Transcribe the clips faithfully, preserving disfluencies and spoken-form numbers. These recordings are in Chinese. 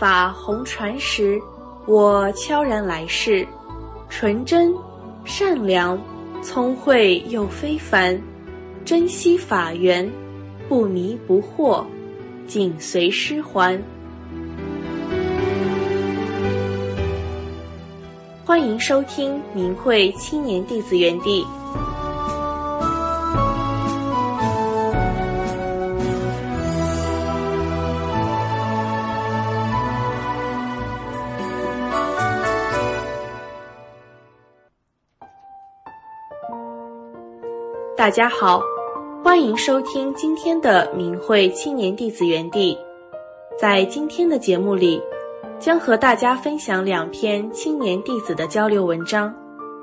法红传时，我悄然来世，纯真、善良、聪慧又非凡，珍惜法缘，不迷不惑，紧随师还。欢迎收听明慧青年弟子园地。大家好，欢迎收听今天的明慧青年弟子园地。在今天的节目里，将和大家分享两篇青年弟子的交流文章。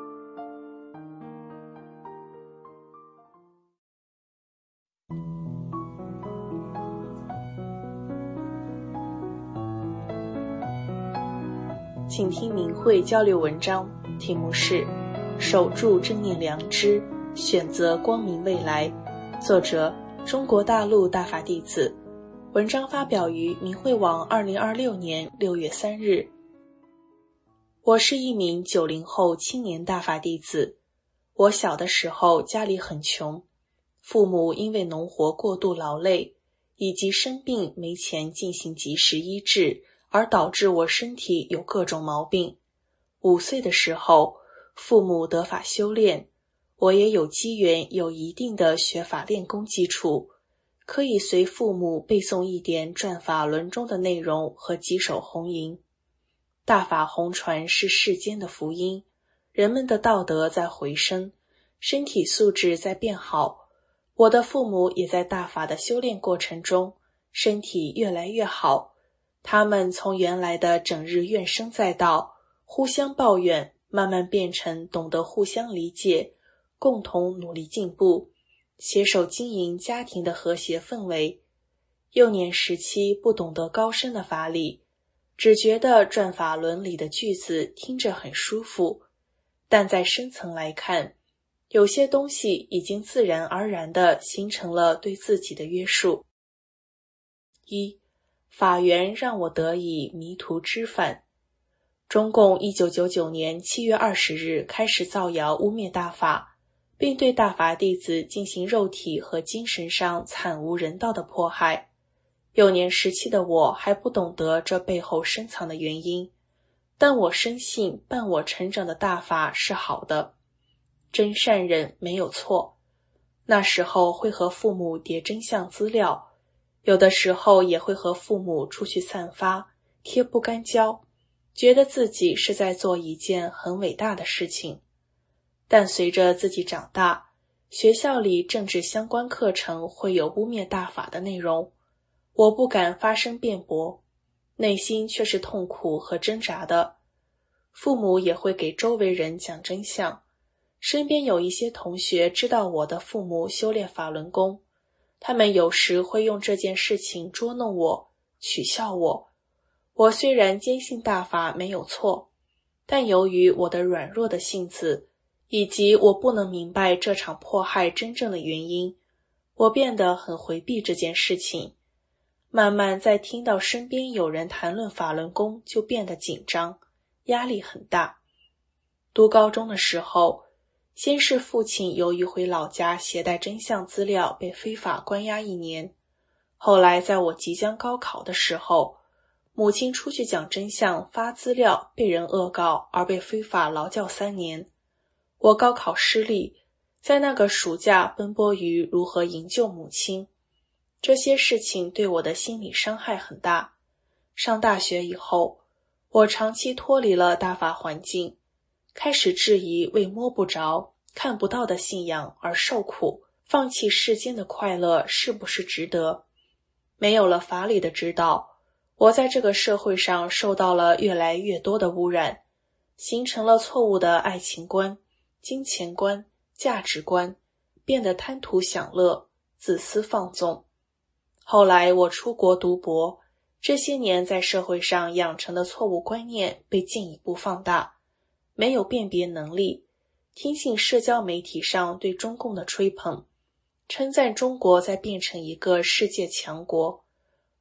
请听明慧交流文章，题目是守住正念良知，选择光明未来，作者中国大陆大法弟子，文章发表于明慧网二零二六年六月三日。我是一名九零后青年大法弟子。我小的时候家里很穷，父母因为农活过度劳累，以及生病没钱进行及时医治，而导致我身体有各种毛病。五岁的时候，父母得法修炼，我也有机缘有一定的学法练功基础，可以随父母背诵一点转法轮中的内容和几首红吟。大法红传是世间的福音，人们的道德在回升，身体素质在变好。我的父母也在大法的修炼过程中，身体越来越好。他们从原来的整日怨声载道，互相抱怨，慢慢变成懂得互相理解，共同努力进步，携手经营家庭的和谐氛围。幼年时期不懂得高深的法理，只觉得转法轮里的句子听着很舒服，但在深层来看，有些东西已经自然而然地形成了对自己的约束。一，法缘让我得以迷途知返。中共一九九九年七月二十日开始造谣污蔑大法，并对大法弟子进行肉体和精神上惨无人道的迫害。幼年时期的我还不懂得这背后深藏的原因，但我深信伴我成长的大法是好的，真善忍没有错。那时候会和父母叠真相资料，有的时候也会和父母出去散发，贴不干胶，觉得自己是在做一件很伟大的事情。但随着自己长大，学校里政治相关课程会有污蔑大法的内容，我不敢发声辩驳，内心却是痛苦和挣扎的。父母也会给周围人讲真相，身边有一些同学知道我的父母修炼法轮功，他们有时会用这件事情捉弄我，取笑我。我虽然坚信大法没有错，但由于我的软弱的性子，以及我不能明白这场迫害真正的原因，我变得很回避这件事情。慢慢在听到身边有人谈论法轮功，就变得紧张，压力很大。读高中的时候，先是父亲由于回老家携带真相资料被非法关押一年，后来在我即将高考的时候，母亲出去讲真相发资料被人恶告而被非法劳教三年。我高考失利，在那个暑假奔波于如何营救母亲，这些事情对我的心理伤害很大。上大学以后，我长期脱离了大法环境，开始质疑为摸不着、看不到的信仰而受苦，放弃世间的快乐是不是值得？没有了法理的指导，我在这个社会上受到了越来越多的污染，形成了错误的爱情观、金钱观、价值观，变得贪图享乐、自私放纵。后来我出国读博，这些年在社会上养成的错误观念被进一步放大，没有辨别能力，听信社交媒体上对中共的吹捧，称赞中国在变成一个世界强国。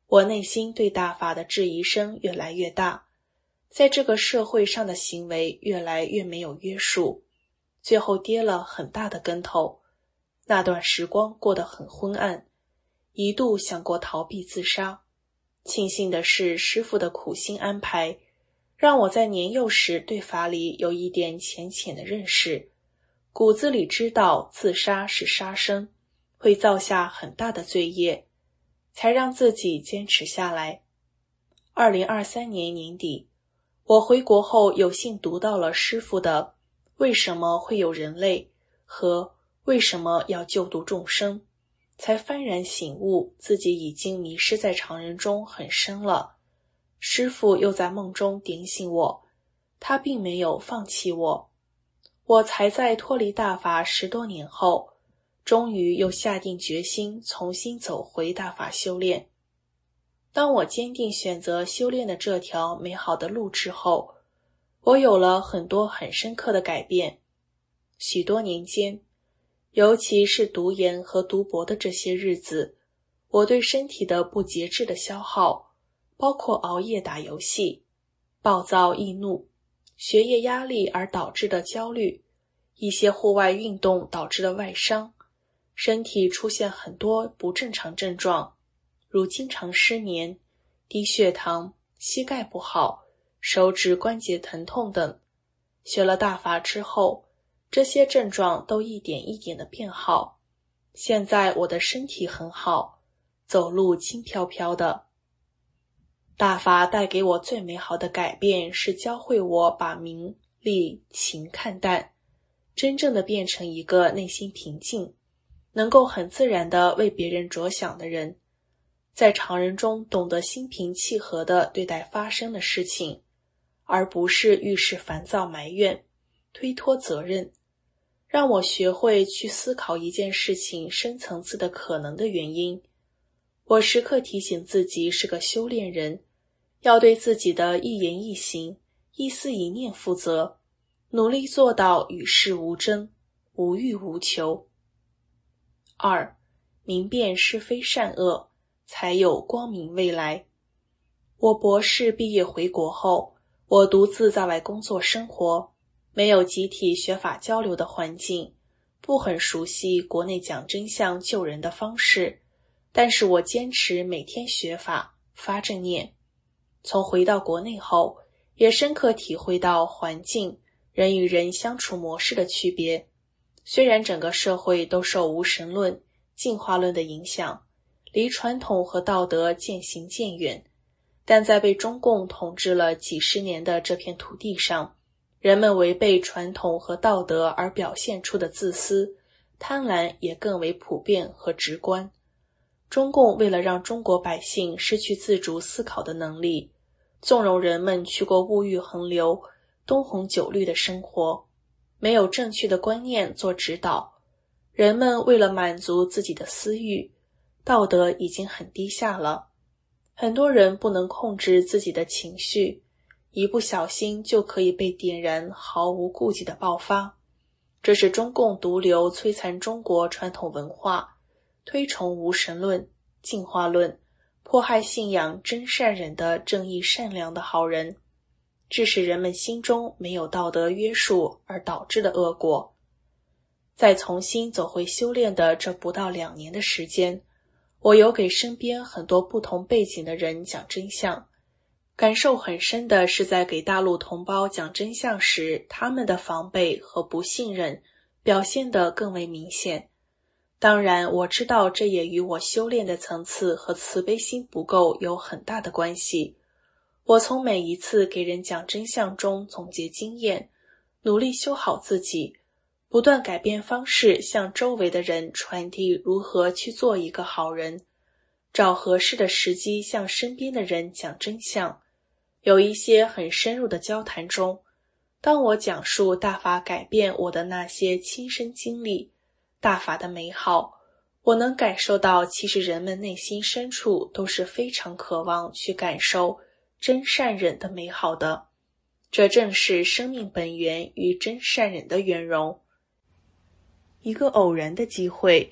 我内心对大法的质疑声越来越大，在这个社会上的行为越来越没有约束，最后跌了很大的跟头。那段时光过得很昏暗，一度想过逃避自杀。庆幸的是，师父的苦心安排，让我在年幼时对法理有一点浅浅的认识，骨子里知道自杀是杀生，会造下很大的罪业，才让自己坚持下来。二零二三年年底，我回国后有幸读到了师父的《为什么会有人类》和为什么要救度众生，才幡然醒悟自己已经迷失在常人中很深了。师父又在梦中点醒我，他并没有放弃我。我才在脱离大法十多年后，终于又下定决心重新走回大法修炼。当我坚定选择修炼的这条美好的路之后，我有了很多很深刻的改变。许多年间，尤其是读研和读博的这些日子，我对身体的不节制的消耗，包括熬夜打游戏、暴躁易怒、学业压力而导致的焦虑，一些户外运动导致的外伤，身体出现很多不正常症状，如经常失眠、低血糖、膝盖不好、手指关节疼痛等。学了大法之后，这些症状都一点一点的变好。现在我的身体很好，走路轻飘飘的。大法带给我最美好的改变是教会我把名利情看淡，真正的变成一个内心平静，能够很自然地为别人着想的人，在常人中懂得心平气和地对待发生的事情，而不是遇事烦躁埋怨、推脱责任，让我学会去思考一件事情深层次的可能的原因。我时刻提醒自己是个修炼人，要对自己的一言一行、一思一念负责，努力做到与世无争，无欲无求。二，明辨是非善恶，才有光明未来。我博士毕业回国后，我独自在外工作生活，没有集体学法交流的环境，不很熟悉国内讲真相救人的方式，但是我坚持每天学法，发正念。从回到国内后，也深刻体会到环境、人与人相处模式的区别。虽然整个社会都受无神论、进化论的影响，离传统和道德渐行渐远，但在被中共统治了几十年的这片土地上，人们违背传统和道德而表现出的自私、贪婪也更为普遍和直观。中共为了让中国百姓失去自主思考的能力，纵容人们去过物欲横流、灯红酒绿的生活，没有正确的观念做指导，人们为了满足自己的私欲，道德已经很低下了。很多人不能控制自己的情绪，一不小心就可以被点燃，毫无顾忌的爆发。这是中共毒瘤摧残中国传统文化，推崇无神论、进化论，迫害信仰真善忍的正义善良的好人，致使人们心中没有道德约束而导致的恶果。在重新走回修炼的这不到两年的时间，我有给身边很多不同背景的人讲真相。感受很深的是，在给大陆同胞讲真相时，他们的防备和不信任表现得更为明显。当然，我知道这也与我修炼的层次和慈悲心不够有很大的关系。我从每一次给人讲真相中总结经验，努力修好自己，不断改变方式，向周围的人传递如何去做一个好人，找合适的时机向身边的人讲真相。有一些很深入的交谈中，当我讲述大法改变我的那些亲身经历，大法的美好，我能感受到其实人们内心深处都是非常渴望去感受真善忍的美好的，这正是生命本源与真善忍的圆融。一个偶然的机会，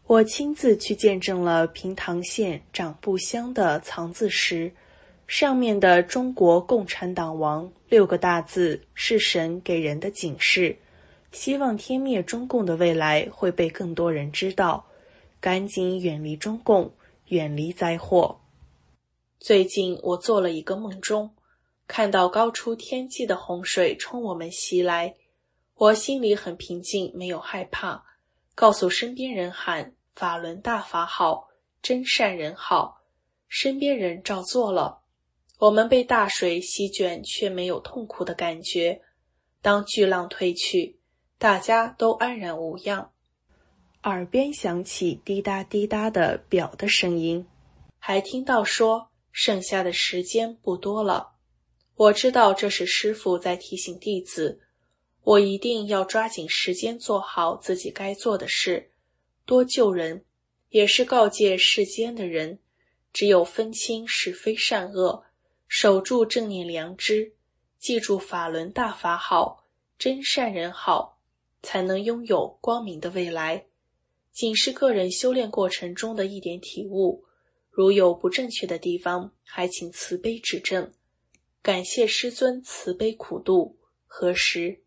我亲自去见证了平塘县长布乡的藏字石，上面的中国共产党亡六个大字是神给人的警示，希望天灭中共的未来会被更多人知道，赶紧远离中共，远离灾祸。最近我做了一个梦中，看到高出天际的洪水冲我们袭来，我心里很平静，没有害怕，告诉身边人喊法轮大法好，真善人好，身边人照做了。我们被大水席卷，却没有痛苦的感觉。当巨浪退去，大家都安然无恙。耳边响起滴答滴答的表的声音，还听到说剩下的时间不多了。我知道这是师父在提醒弟子，我一定要抓紧时间做好自己该做的事，多救人，也是告诫世间的人，只有分清是非善恶，守住正念良知，记住法轮大法好，真善人好，才能拥有光明的未来。仅是个人修炼过程中的一点体悟，如有不正确的地方，还请慈悲指正。感谢师尊慈悲苦度，何时？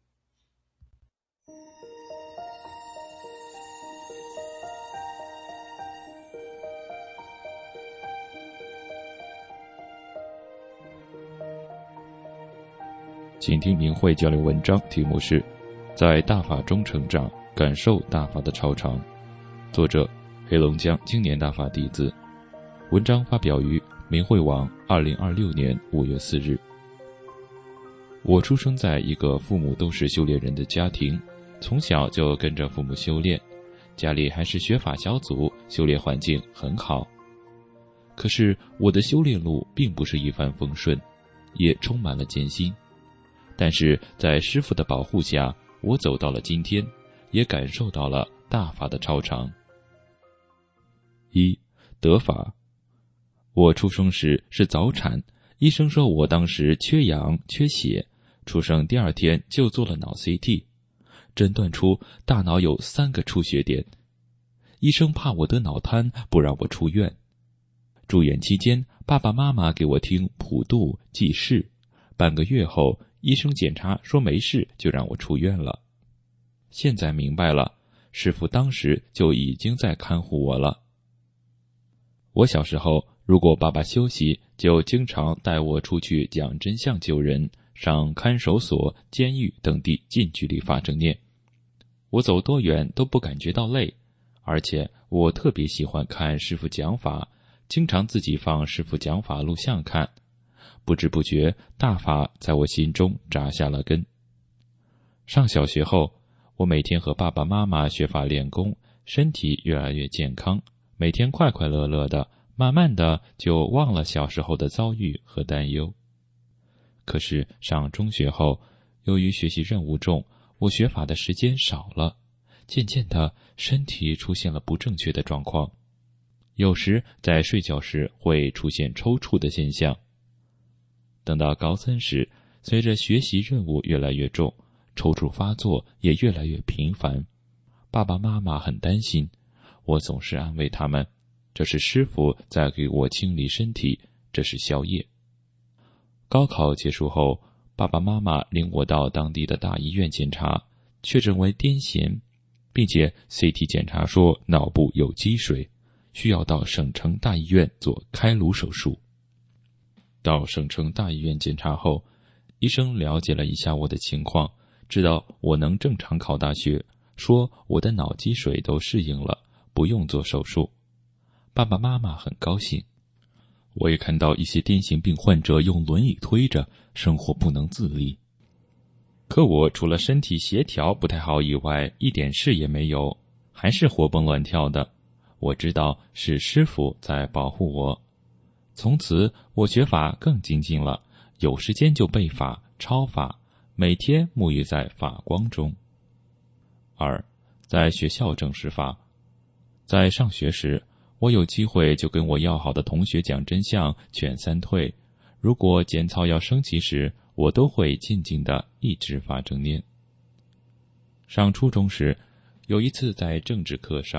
请听明慧交流文章，题目是在大法中成长，感受大法的超常，作者黑龙江青年大法弟子。文章发表于明慧网二零二六年五月四日。我出生在一个父母都是修炼人的家庭，从小就跟着父母修炼，家里还是学法小组，修炼环境很好。可是我的修炼路并不是一帆风顺，也充满了艰辛。但是在师父的保护下，我走到了今天，也感受到了大法的超常。一、得法。我出生时是早产，医生说我当时缺氧缺血，出生第二天就做了脑 C T， 诊断出大脑有三个出血点。医生怕我得脑瘫，不让我出院。住院期间，爸爸妈妈给我听普度济世，半个月后医生检查说没事，就让我出院了。现在明白了，师父当时就已经在看护我了。我小时候，如果爸爸休息，就经常带我出去讲真相救人，上看守所、监狱等地近距离发正念。我走多远都不感觉到累，而且我特别喜欢看师父讲法，经常自己放师父讲法录像看。不知不觉，大法在我心中扎下了根。上小学后，我每天和爸爸妈妈学法练功，身体越来越健康，每天快快乐乐的，慢慢的就忘了小时候的遭遇和担忧。可是上中学后，由于学习任务重，我学法的时间少了，渐渐的身体出现了不正确的状况，有时在睡觉时会出现抽搐的现象。等到高三时，随着学习任务越来越重，抽搐发作也越来越频繁，爸爸妈妈很担心，我总是安慰他们，这是师父在给我清理身体，这是宵夜。高考结束后，爸爸妈妈领我到当地的大医院检查，确诊为癫痫，并且 C T 检查说脑部有积水，需要到省城大医院做开颅手术。到省城大医院检查后，医生了解了一下我的情况，知道我能正常考大学，说我的脑积水都适应了，不用做手术。爸爸妈妈很高兴。我也看到一些癫痫病患者用轮椅推着，生活不能自理。可我除了身体协调不太好以外，一点事也没有，还是活蹦乱跳的。我知道是师父在保护我。从此我学法更精进了，有时间就背法、抄法，每天沐浴在法光中。二，在学校正视法。在上学时，我有机会就跟我要好的同学讲真相，劝三退。如果检操要升级时，我都会静静地一直发正念。上初中时，有一次在政治课上，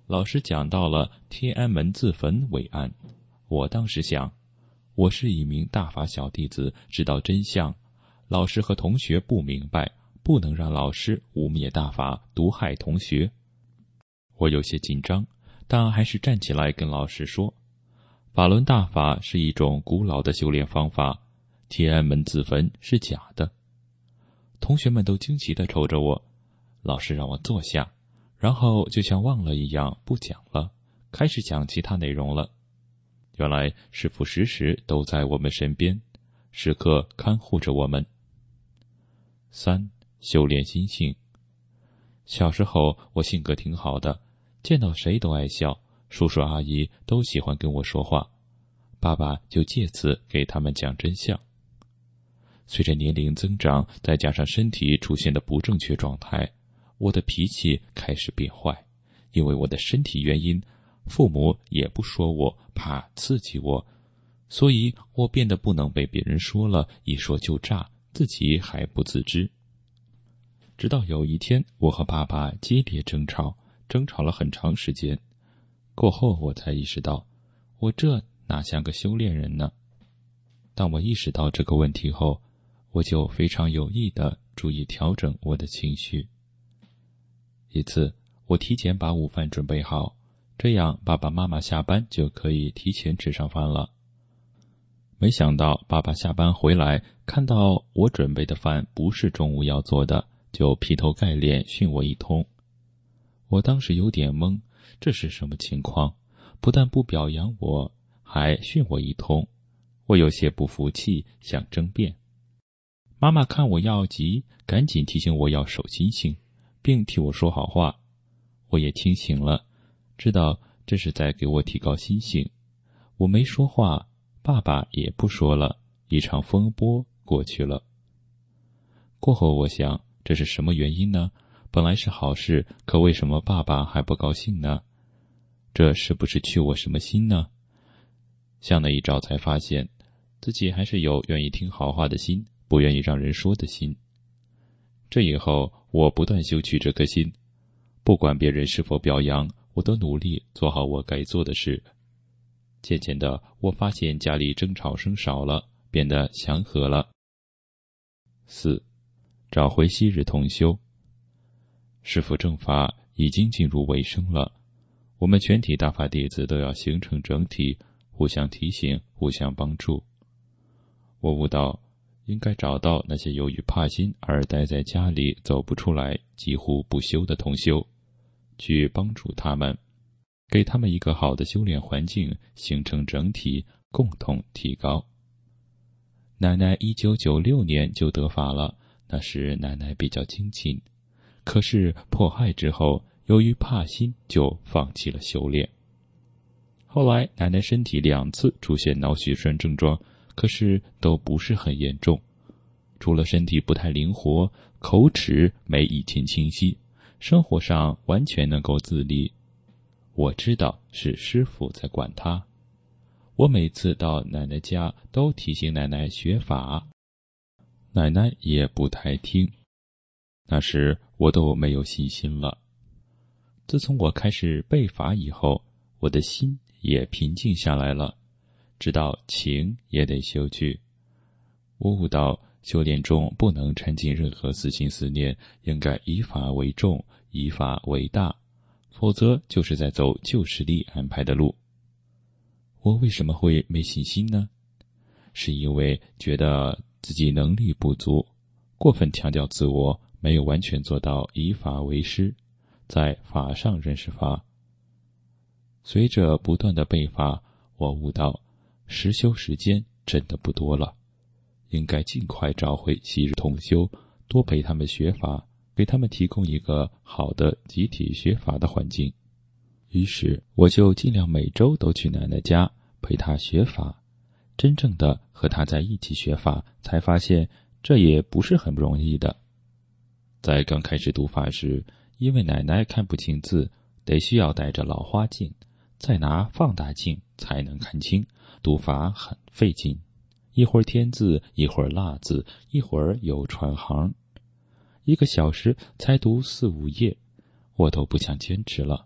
老师讲到了天安门自焚伟案。我当时想，我是一名大法小弟子，知道真相，老师和同学不明白，不能让老师污蔑大法，毒害同学。我有些紧张，但还是站起来跟老师说，法轮大法是一种古老的修炼方法，天安门自焚是假的。同学们都惊奇地瞅着我，老师让我坐下，然后就像忘了一样不讲了，开始讲其他内容了。原来师父时时都在我们身边，时刻看护着我们。三、修炼心性。小时候我性格挺好的，见到谁都爱笑，叔叔阿姨都喜欢跟我说话，爸爸就借此给他们讲真相。随着年龄增长，再加上身体出现的不正确状态，我的脾气开始变坏。因为我的身体原因，父母也不说我，怕刺激我，所以我变得不能被别人说了，一说就炸，自己还不自知。直到有一天，我和爸爸激烈争吵，争吵了很长时间。过后我才意识到，我这哪像个修炼人呢？当我意识到这个问题后，我就非常有意地注意调整我的情绪。一次，我提前把午饭准备好，这样爸爸妈妈下班就可以提前吃上饭了。没想到爸爸下班回来，看到我准备的饭不是中午要做的，就劈头盖脸训我一通。我当时有点懵，这是什么情况？不但不表扬我，还训我一通。我有些不服气，想争辩。妈妈看我要急，赶紧提醒我要守心性，并替我说好话。我也清醒了，知道这是在给我提高心性。我没说话，爸爸也不说了，一场风波过去了。过后我想，这是什么原因呢？本来是好事，可为什么爸爸还不高兴呢？这是不是去我什么心呢？想了一找，才发现自己还是有愿意听好话的心，不愿意让人说的心。这以后我不断修去这颗心，不管别人是否表扬，我都努力做好我该做的事。渐渐的，我发现家里争吵声少了，变得祥和了。四、找回昔日同修。师父正法已经进入尾声了，我们全体大法弟子都要形成整体，互相提醒，互相帮助。我悟到，应该找到那些由于怕心而待在家里走不出来、几乎不修的同修，去帮助他们，给他们一个好的修炼环境，形成整体，共同提高。奶奶一九九六年就得法了，那时奶奶比较精进，可是迫害之后，由于怕心就放弃了修炼。后来奶奶身体两次出现脑血栓症状，可是都不是很严重，除了身体不太灵活，口齿没以前清晰，生活上完全能够自理。我知道是师父在管他。我每次到奶奶家都提醒奶奶学法，奶奶也不太听。那时我都没有信心了。自从我开始背法以后，我的心也平静下来了，知道情也得修去。我悟到修炼中不能掺进任何私心思念，应该以法为重，以法为大，否则就是在走旧势力安排的路。我为什么会没信心呢？是因为觉得自己能力不足，过分强调自我，没有完全做到以法为师，在法上认识法。随着不断的背法，我悟到实修时间真的不多了，应该尽快找回昔日同修，多陪他们学法，给他们提供一个好的集体学法的环境。于是我就尽量每周都去奶奶家陪她学法，真正的和她在一起学法，才发现这也不是很不容易的。在刚开始读法时，因为奶奶看不清字，得需要带着老花镜，再拿放大镜才能看清，读法很费劲，一会儿添字，一会儿落字，一会儿有穿行，一个小时才读四五页，我都不想坚持了。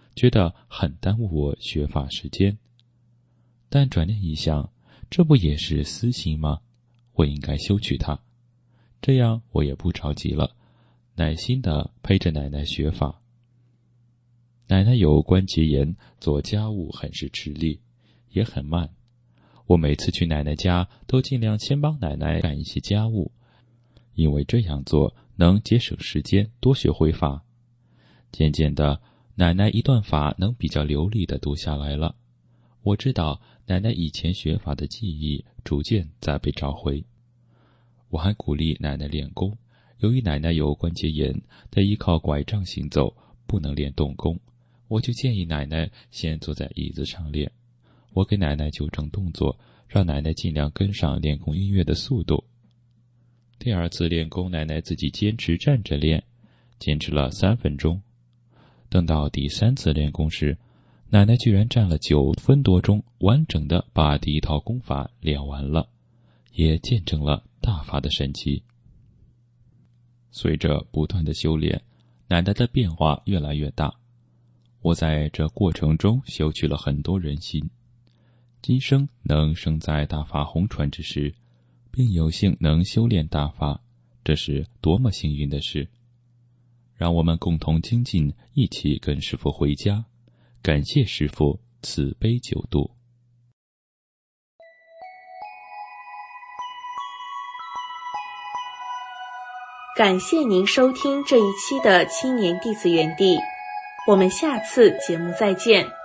觉得很耽误我学法时间。但转念一想，这不也是私心吗？我应该修取它，这样我也不着急了，耐心地陪着奶奶学法。奶奶有关节炎，做家务很是吃力，也很慢。我每次去奶奶家都尽量先帮奶奶干一些家务，因为这样做能节省时间，多学会法。渐渐的，奶奶一段法能比较流利地读下来了。我知道奶奶以前学法的记忆逐渐在被找回。我还鼓励奶奶练功，由于奶奶有关节炎，得依靠拐杖行走，不能练动功，我就建议奶奶先坐在椅子上练。我给奶奶纠正动作，让奶奶尽量跟上练功音乐的速度。第二次练功，奶奶自己坚持站着练，坚持了三分钟。等到第三次练功时，奶奶居然站了九分多钟，完整的把第一套功法练完了，也见证了大法的神奇。随着不断的修炼，奶奶的变化越来越大。我在这过程中修取了很多人心，今生能生在大法红传之时，并有幸能修炼大法，这是多么幸运的事！让我们共同精进，一起跟师父回家，感谢师父慈悲救度。 感谢您收听这一期的青年弟子园地，我们下次节目再见。